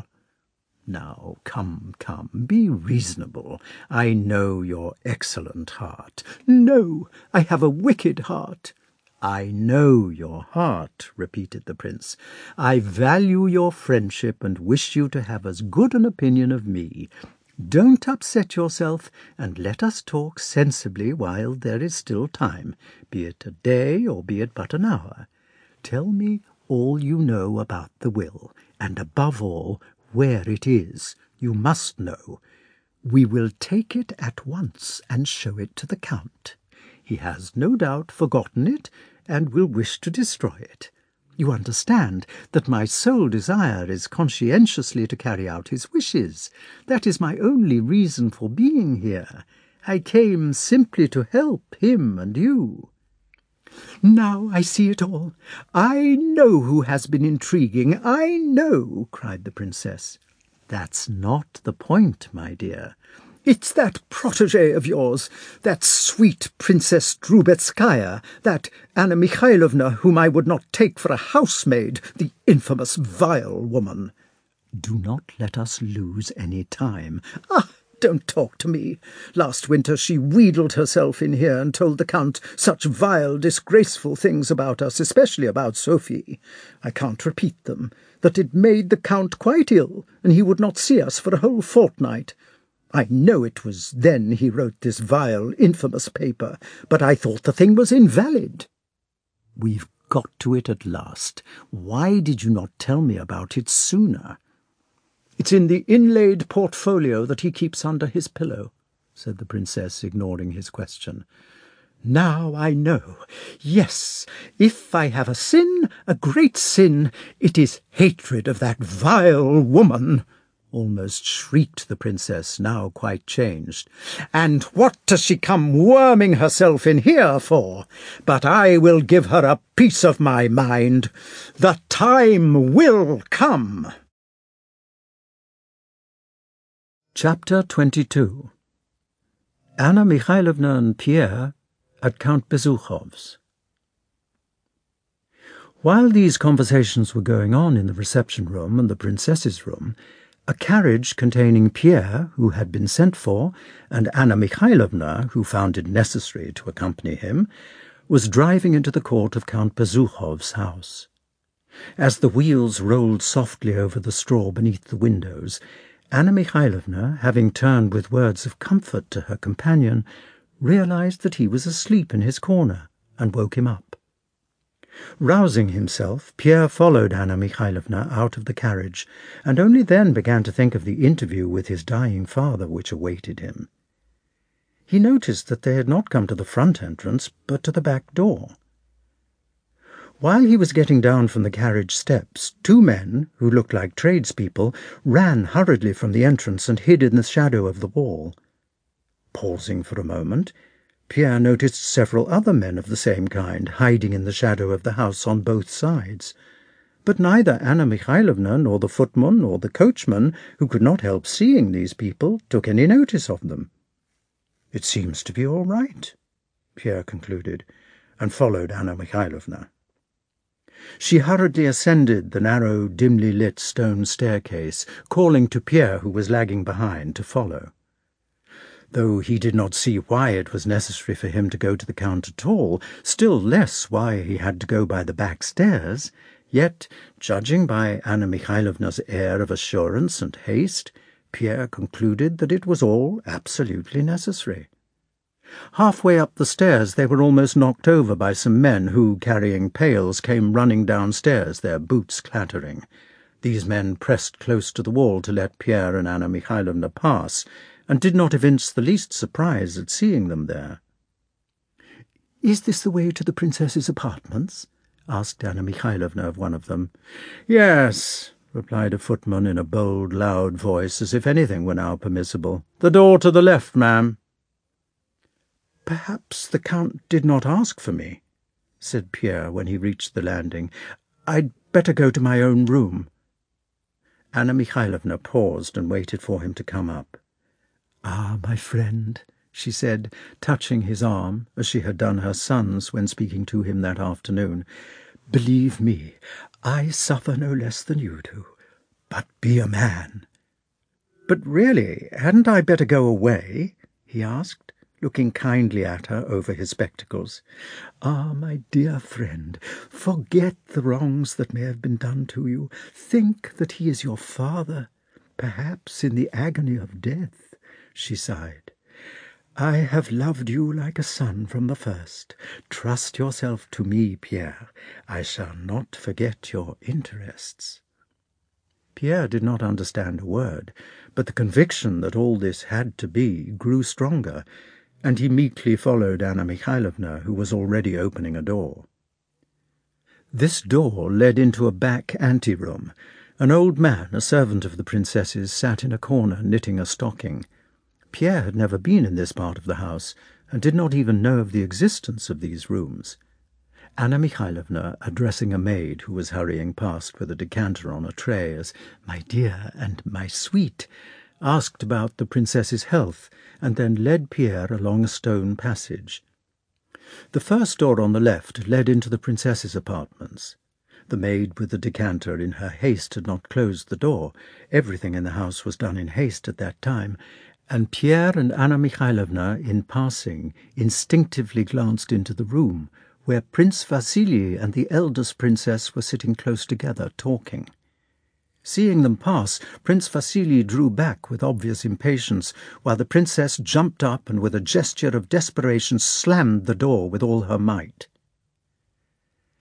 S1: "Now, come, be reasonable. I know your excellent heart." "No, I have a wicked heart." "I know your heart," repeated the prince. "I value your friendship and wish you to have as good an opinion of me. Don't upset yourself, and let us talk sensibly while there is still time, be it a day or be it but an hour. Tell me all you know about the will, and above all, where it is. You must know. We will take it at once and show it to the Count. He has no doubt forgotten it, and will wish to destroy it. You understand that my sole desire is conscientiously to carry out his wishes. That is my only reason for being here. I came simply to help him and you." "Now I see it all. I know who has been intriguing. I know," cried the princess. "That's not the point, my dear." "It's that protégée of yours, that sweet Princess Drubetskaya, that Anna Mikhailovna whom I would not take for a housemaid, the infamous vile woman." "Do not let us lose any time." "Ah, don't talk to me. Last winter she wheedled herself in here and told the Count such vile, disgraceful things about us, especially about Sophie. I can't repeat them. That it made the Count quite ill, and he would not see us for a whole fortnight. I know it was then he wrote this vile, infamous paper, but I thought the thing was invalid." "We've got to it at last. Why did you not tell me about it sooner?" "It's in the inlaid portfolio that he keeps under his pillow," said the princess, ignoring his question. Now I know. Yes, if I have a sin, a great sin, it is hatred of that vile woman, almost shrieked the princess, now quite changed. And what does she come worming herself in here for? But I will give her a piece of my mind. The time will come. Chapter 22. Anna Mikhailovna and Pierre at Count Bezukhov's. While these conversations were going on in the reception room and the princess's room, a carriage containing Pierre, who had been sent for, and Anna Mikhailovna, who found it necessary to accompany him, was driving into the court of Count Bezukhov's house. As the wheels rolled softly over the straw beneath the windows, Anna Mikhailovna, having turned with words of comfort to her companion, realized that he was asleep in his corner, and woke him up. Rousing himself, Pierre followed Anna Mikhailovna out of the carriage, and only then began to think of the interview with his dying father which awaited him. He noticed that they had not come to the front entrance, but to the back door. While he was getting down from the carriage steps, two men, who looked like tradespeople, ran hurriedly from the entrance and hid in the shadow of the wall. Pausing for a moment, Pierre noticed several other men of the same kind hiding in the shadow of the house on both sides. But neither Anna Mikhailovna nor the footman nor the coachman, who could not help seeing these people, took any notice of them. "It seems to be all right," Pierre concluded, and followed Anna Mikhailovna. She hurriedly ascended the narrow, dimly lit stone staircase, calling to Pierre, who was lagging behind, to follow. Though he did not see why it was necessary for him to go to the Count at all, still less why he had to go by the back stairs, yet, judging by Anna Mikhailovna's air of assurance and haste, Pierre concluded that it was all absolutely necessary. Halfway up the stairs they were almost knocked over by some men who, carrying pails, came running downstairs, their boots clattering. These men pressed close to the wall to let Pierre and Anna Mikhailovna pass, and did not evince the least surprise at seeing them there. "Is this the way to the princess's apartments?" asked Anna Mikhailovna of one of them. "Yes," replied a footman in a bold, loud voice, as if anything were now permissible. "The door to the left, ma'am." "Perhaps the Count did not ask for me," said Pierre when he reached the landing. "I'd better go to my own room." Anna Mikhailovna paused and waited for him to come up. "Ah, my friend," she said, touching his arm, as she had done her son's when speaking to him that afternoon, "believe me, I suffer no less than you do. But be a man." "But really, hadn't I better go away?" he asked, looking kindly at her over his spectacles. "Ah, my dear friend, forget the wrongs that may have been done to you. Think that he is your father, perhaps in the agony of death," she sighed. "I have loved you like a son from the first. Trust yourself to me, Pierre. I shall not forget your interests." Pierre did not understand a word, but the conviction that all this had to be grew stronger, and he meekly followed Anna Mikhailovna, who was already opening a door. This door led into a back ante-room. An old man, a servant of the princess's, sat in a corner knitting a stocking. Pierre had never been in this part of the house, and did not even know of the existence of these rooms. Anna Mikhailovna, addressing a maid who was hurrying past with a decanter on a tray as "my dear" and "my sweet," asked about the princess's health, and then led Pierre along a stone passage. The first door on the left led into the princess's apartments. The maid with the decanter in her haste had not closed the door. Everything in the house was done in haste at that time, and Pierre and Anna Mikhailovna, in passing, instinctively glanced into the room, where Prince Vasily and the eldest princess were sitting close together, talking. Seeing them pass, Prince Vasily drew back with obvious impatience, while the princess jumped up and with a gesture of desperation slammed the door with all her might.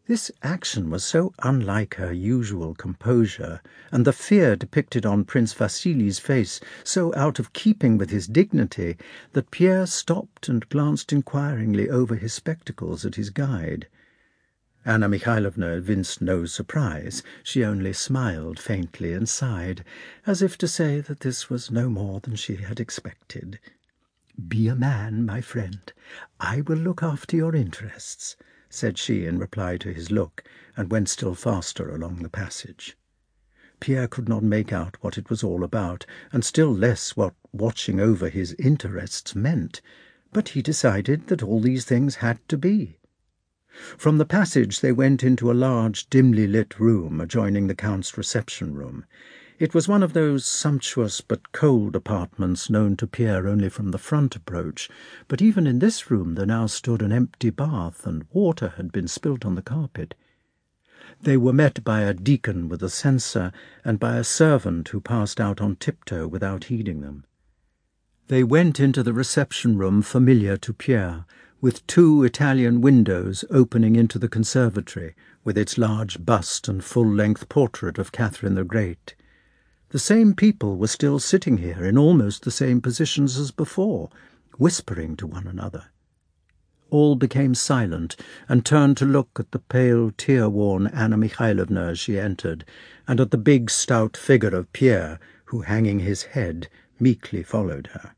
S1: This action was so unlike her usual composure, and the fear depicted on Prince Vasíli's face so out of keeping with his dignity, that Pierre stopped and glanced inquiringly over his spectacles at his guide. Anna Mikhaïlovna evinced no surprise. She only smiled faintly and sighed, as if to say that this was no more than she had expected. "Be a man, my friend. I will look after your interests," said she in reply to his look, and went still faster along the passage. Pierre could not make out what it was all about, and still less what watching over his interests meant, but he decided that all these things had to be. From the passage they went into a large, dimly lit room adjoining the Count's reception-room. It was one of those sumptuous but cold apartments known to Pierre only from the front approach, but even in this room there now stood an empty bath, and water had been spilt on the carpet. They were met by a deacon with a censer, and by a servant who passed out on tiptoe without heeding them. They went into the reception-room familiar to Pierre, with 2 Italian windows opening into the conservatory, with its large bust and full-length portrait of Catherine the Great. The same people were still sitting here in almost the same positions as before, whispering to one another. All became silent, and turned to look at the pale, tear-worn Anna Mikhaïlovna as she entered, and at the big, stout figure of Pierre, who, hanging his head, meekly followed her.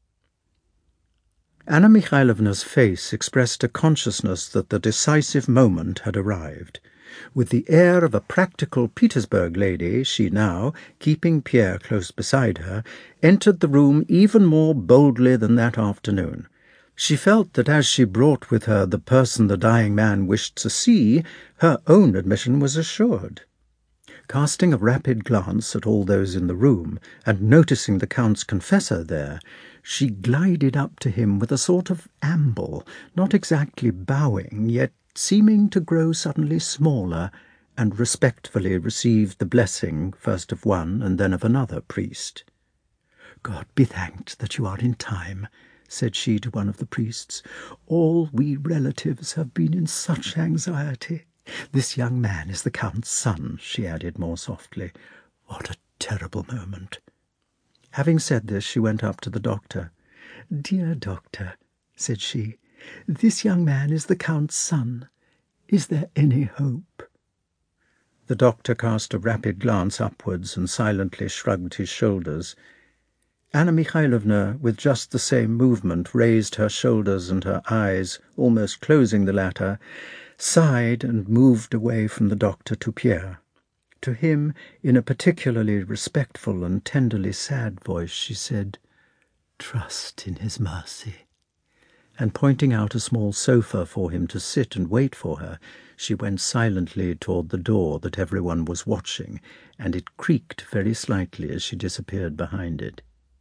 S1: Anna Mikhaïlovna's face expressed a consciousness that the decisive moment had arrived. With the air of a practical Petersburg lady, she now, keeping Pierre close beside her, entered the room even more boldly than that afternoon. She felt that as she brought with her the person the dying man wished to see, her own admission was assured. Casting a rapid glance at all those in the room, and noticing the Count's confessor there, she glided up to him with a sort of amble, not exactly bowing, yet seeming to grow suddenly smaller, and respectfully received the blessing first of one and then of another priest. "God be thanked that you are in time," said she to one of the priests. "All we relatives have been in such anxiety. This young man is the Count's son," she added more softly. "What a terrible moment!" Having said this, she went up to the doctor. "Dear doctor," said she, "this young man is the Count's son. Is there any hope?" The doctor cast a rapid glance upwards and silently shrugged his shoulders. Anna Mikhaïlovna, with just the same movement, raised her shoulders and her eyes, almost closing the latter, sighed and moved away from the doctor to Pierre. To him, in a particularly respectful and tenderly sad voice, she said, "Trust in his mercy." And pointing out a small sofa for him to sit and wait for her, she went silently toward the door that everyone was watching, and it creaked very slightly as she disappeared behind it.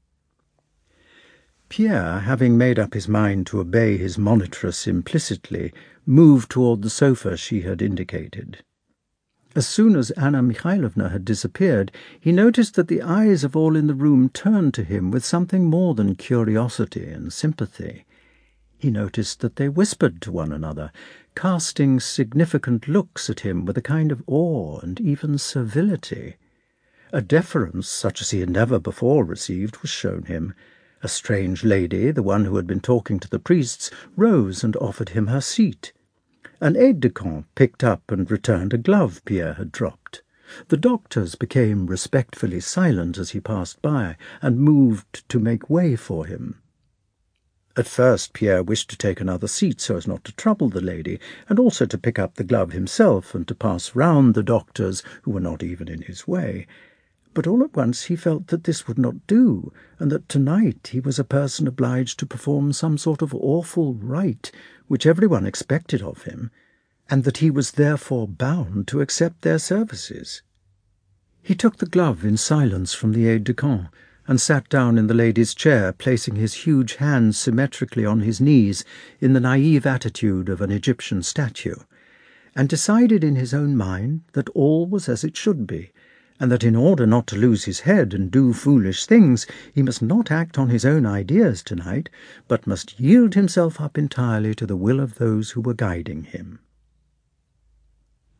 S1: Pierre, having made up his mind to obey his monitress implicitly, moved toward the sofa she had indicated. As soon as Anna Mikhaïlovna had disappeared, he noticed that the eyes of all in the room turned to him with something more than curiosity and sympathy. He noticed that they whispered to one another, casting significant looks at him with a kind of awe and even servility. A deference such as he had never before received was shown him. A strange lady, the one who had been talking to the priests, rose and offered him her seat. An aide-de-camp picked up and returned a glove Pierre had dropped. The doctors became respectfully silent as he passed by, and moved to make way for him. At first Pierre wished to take another seat so as not to trouble the lady, and also to pick up the glove himself and to pass round the doctors, who were not even in his way. But all at once he felt that this would not do, and that tonight he was a person obliged to perform some sort of awful rite, which everyone expected of him, and that he was therefore bound to accept their services. He took the glove in silence from the aide-de-camp, and sat down in the lady's chair, placing his huge hands symmetrically on his knees in the naive attitude of an Egyptian statue, and decided in his own mind that all was as it should be, and that in order not to lose his head and do foolish things, he must not act on his own ideas tonight, but must yield himself up entirely to the will of those who were guiding him.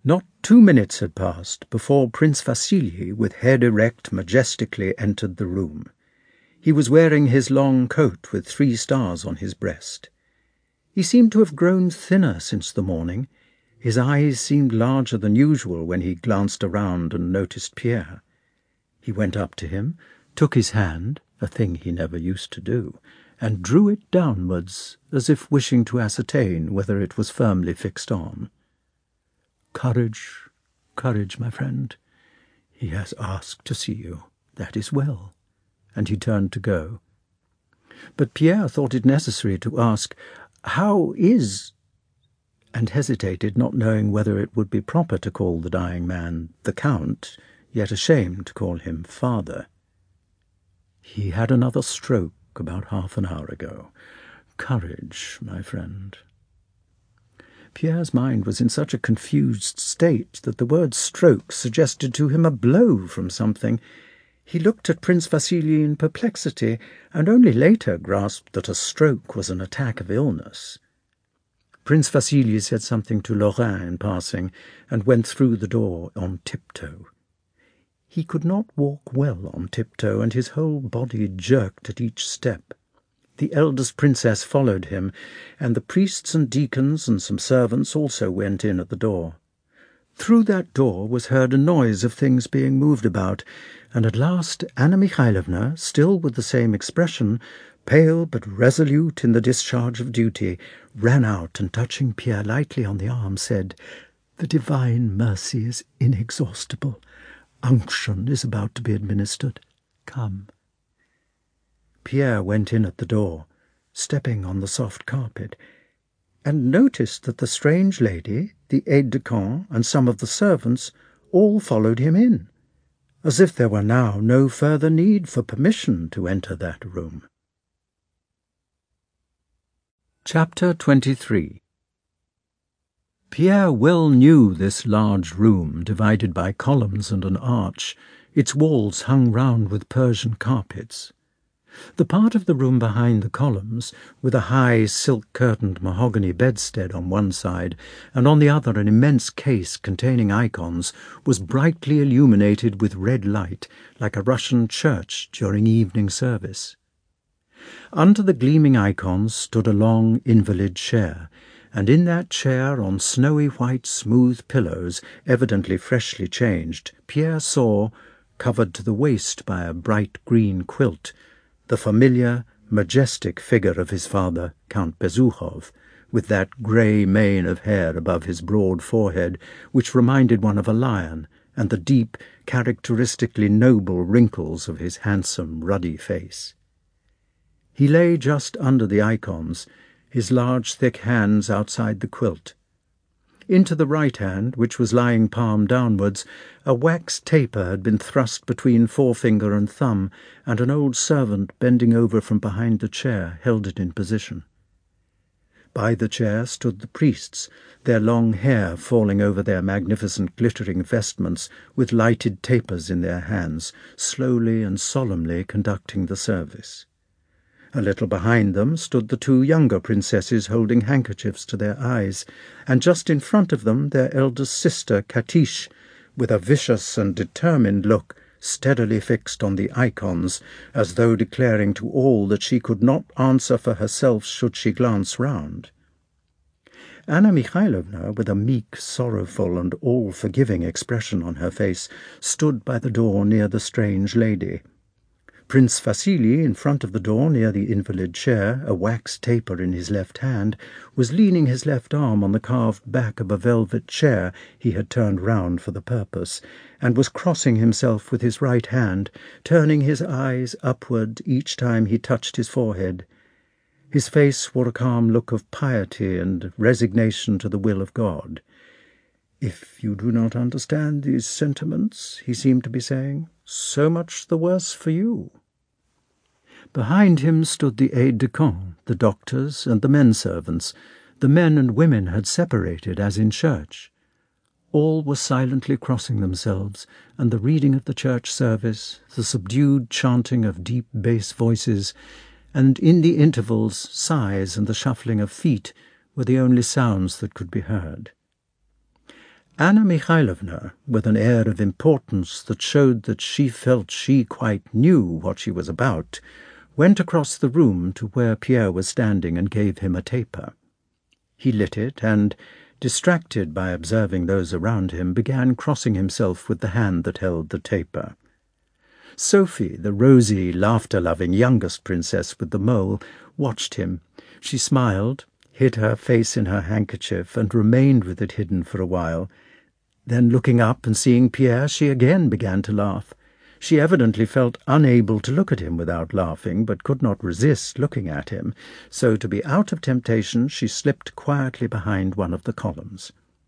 S1: Not 2 minutes had passed before Prince Vasily, with head erect, majestically entered the room. He was wearing his long coat with 3 stars on his breast. He seemed to have grown thinner since the morning. His eyes seemed larger than usual when he glanced around and noticed Pierre. He went up to him, took his hand, a thing he never used to do, and drew it downwards, as if wishing to ascertain whether it was firmly fixed on. "Courage, courage, my friend. He has asked to see you. That is well." And he turned to go. But Pierre thought it necessary to ask, "How is—" and hesitated, not knowing whether it would be proper to call the dying man the Count, yet ashamed to call him father. "He had another stroke about half an hour ago. Courage, my friend." Pierre's mind was in such a confused state that the word stroke suggested to him a blow from something. He looked at Prince Vasily in perplexity, and only later grasped that a stroke was an attack of illness. Prince Vasily said something to Lorrain in passing, and went through the door on tiptoe. He could not walk well on tiptoe, and his whole body jerked at each step. The eldest princess followed him, and the priests and deacons and some servants also went in at the door. Through that door was heard a noise of things being moved about, and at last Anna Mikhaïlovna, still with the same expression, pale but resolute in the discharge of duty, ran out and, touching Pierre lightly on the arm, said, "The divine mercy is inexhaustible. Unction is about to be administered. Come." Pierre went in at the door, stepping on the soft carpet, and noticed that the strange lady, the aide-de-camp, and some of the servants all followed him in, as if there were now no further need for permission to enter that room. Chapter 23. Pierre well knew this large room, divided by columns and an arch, its walls hung round with Persian carpets. The part of the room behind the columns, with a high silk-curtained mahogany bedstead on one side, and on the other an immense case containing icons, was brightly illuminated with red light, like a Russian church during evening service. Under the gleaming icons stood a long invalid chair, and in that chair, on snowy white smooth pillows, evidently freshly changed, Pierre saw, covered to the waist by a bright green quilt, the familiar, majestic figure of his father, Count Bezúkhov, with that grey mane of hair above his broad forehead, which reminded one of a lion, and the deep, characteristically noble wrinkles of his handsome, ruddy face. He lay just under the icons, his large thick hands outside the quilt. Into the right hand, which was lying palm downwards, a wax taper had been thrust between forefinger and thumb, and an old servant bending over from behind the chair held it in position. By the chair stood the priests, their long hair falling over their magnificent glittering vestments, with lighted tapers in their hands, slowly and solemnly conducting the service. A little behind them stood the 2 younger princesses holding handkerchiefs to their eyes, and just in front of them their eldest sister, Katiche, with a vicious and determined look, steadily fixed on the icons, as though declaring to all that she could not answer for herself should she glance round. Anna Mikhaïlovna, with a meek, sorrowful, and all-forgiving expression on her face, stood by the door near the strange lady. Prince Vasily, in front of the door near the invalid chair, a wax taper in his left hand, was leaning his left arm on the carved back of a velvet chair he had turned round for the purpose, and was crossing himself with his right hand, turning his eyes upward each time he touched his forehead. His face wore a calm look of piety and resignation to the will of God. "If you do not understand these sentiments," he seemed to be saying, "so much the worse for you." Behind him stood the aide-de-camp, the doctors, and the men-servants. The men and women had separated, as in church. All were silently crossing themselves, and the reading of the church service, the subdued chanting of deep bass voices, and in the intervals sighs and the shuffling of feet were the only sounds that could be heard. Anna Mikhailovna, with an air of importance that showed that she felt she quite knew what she was about, went across the room to where Pierre was standing and gave him a taper. He lit it and, distracted by observing those around him, began crossing himself with the hand that held the taper. Sophie, the rosy, laughter-loving youngest princess with the mole, watched him. She smiled, hid her face in her handkerchief, and remained with it hidden for a while. Then, looking up and seeing Pierre, she again began to laugh. She evidently felt unable to look at him without laughing, but could not resist looking at him, so to be out of temptation she slipped quietly behind one of the columns.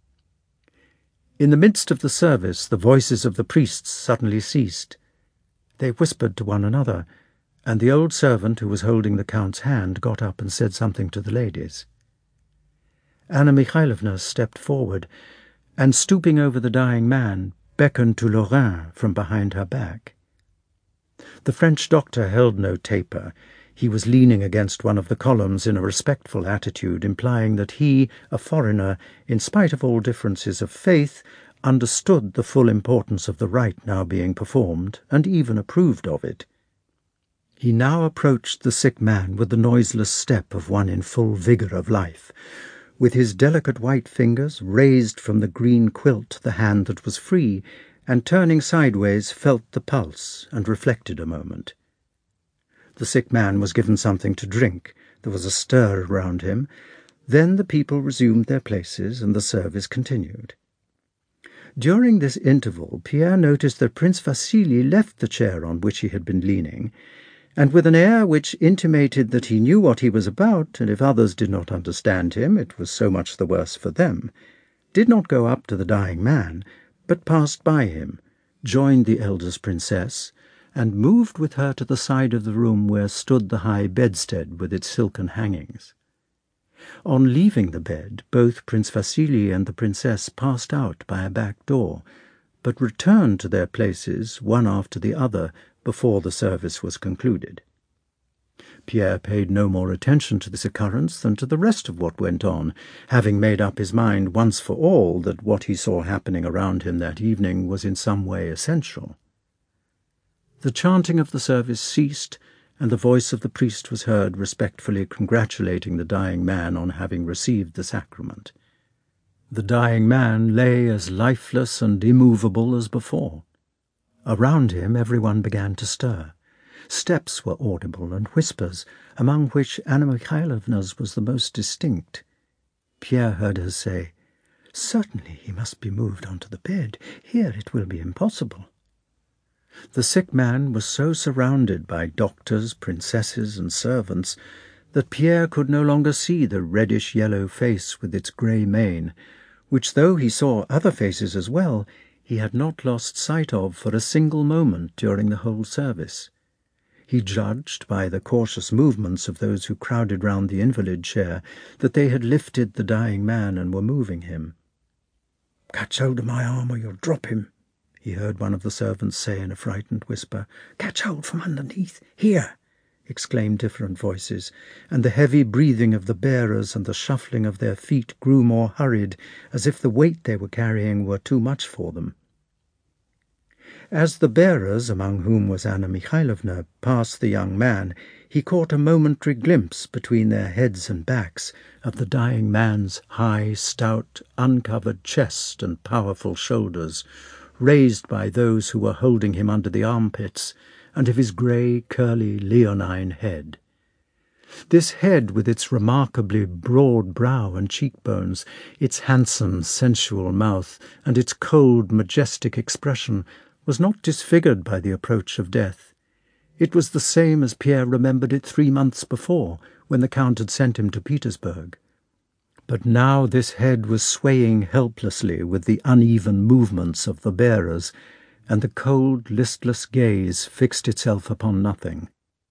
S1: In the midst of the service the voices of the priests suddenly ceased. They whispered to one another, and the old servant who was holding the Count's hand got up and said something to the ladies. Anna Mikhailovna stepped forward, and stooping over the dying man, beckoned to Lorrain from behind her back. The French doctor held no taper. He was leaning against one of the columns in a respectful attitude, implying that he, a foreigner, in spite of all differences of faith, understood the full importance of the rite now being performed, and even approved of it. He now approached the sick man with the noiseless step of one in full vigour of life. With his delicate white fingers raised from the green quilt the hand that was free, and turning sideways felt the pulse and reflected a moment. The sick man was given something to drink. There was a stir around him. Then the people resumed their places, and the service continued. During this interval Pierre noticed that Prince Vasily left the chair on which he had been leaning, and with an air which intimated that he knew what he was about, and if others did not understand him, it was so much the worse for them, did not go up to the dying man, but passed by him, joined the eldest princess, and moved with her to the side of the room where stood the high bedstead with its silken hangings. On leaving the bed, both Prince Vasily and the princess passed out by a back door, but returned to their places, one after the other, before the service was concluded. Pierre paid no more attention to this occurrence than to the rest of what went on, having made up his mind once for all that what he saw happening around him that evening was in some way essential. The chanting of the service ceased, and the voice of the priest was heard respectfully congratulating the dying man on having received the sacrament. The dying man lay as lifeless and immovable as before. Around him everyone began to stir. Steps were audible, and whispers, among which Anna Mikhailovna's was the most distinct. Pierre heard her say, "Certainly he must be moved onto the bed. Here it will be impossible." The sick man was so surrounded by doctors, princesses, and servants that Pierre could no longer see the reddish-yellow face with its grey mane, which, though he saw other faces as well, he had not lost sight of for a single moment during the whole service. He judged, by the cautious movements of those who crowded round the invalid chair, that they had lifted the dying man and were moving him. "Catch hold of my arm or you'll drop him," he heard one of the servants say in a frightened whisper. "Catch hold from underneath. Here!" exclaimed different voices, and the heavy breathing of the bearers and the shuffling of their feet grew more hurried, as if the weight they were carrying were too much for them. As the bearers, among whom was Anna Mikhailovna, passed the young man, he caught a momentary glimpse between their heads and backs of the dying man's high, stout, uncovered chest and powerful shoulders, raised by those who were holding him under the armpits, and of his grey, curly, leonine head. This head, with its remarkably broad brow and cheekbones, its handsome, sensual mouth, and its cold, majestic expression, was not disfigured by the approach of death. It was the same as Pierre remembered it 3 months before, when the Count had sent him to Petersburg. But now this head was swaying helplessly with the uneven movements of the bearers, and the cold, listless gaze fixed itself upon nothing.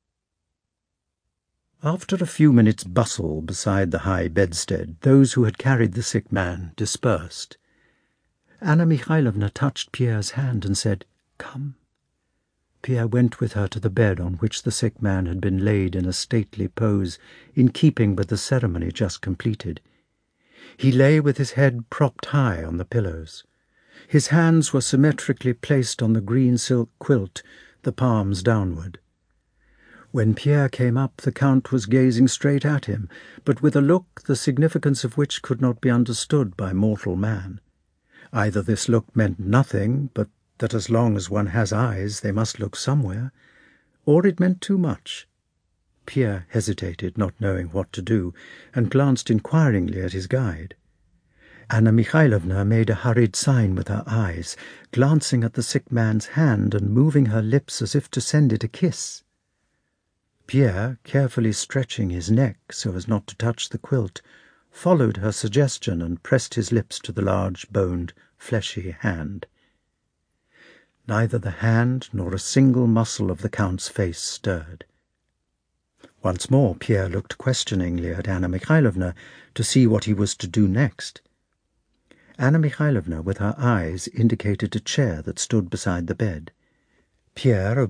S1: After a few minutes' bustle beside the high bedstead, those who had carried the sick man dispersed. Anna Mikhailovna touched Pierre's hand and said, "Come." Pierre went with her to the bed on which the sick man had been laid in a stately pose, in keeping with the ceremony just completed. He lay with his head propped high on the pillows. His hands were symmetrically placed on the green silk quilt, the palms downward. When Pierre came up, the Count was gazing straight at him, but with a look the significance of which could not be understood by mortal man. Either this look meant nothing, but that as long as one has eyes they must look somewhere, or it meant too much. Pierre hesitated, not knowing what to do, and glanced inquiringly at his guide. Anna Mikhaïlovna made a hurried sign with her eyes, glancing at the sick man's hand and moving her lips as if to send it a kiss. Pierre, carefully stretching his neck so as not to touch the quilt, followed her suggestion and pressed his lips to the large, boned, fleshy hand. Neither the hand nor a single muscle of the Count's face stirred. Once more Pierre looked questioningly at Anna Mikhaïlovna to see what he was to do next. Anna Mikhaïlovna, with her eyes, indicated a chair that stood beside the bed. Pierre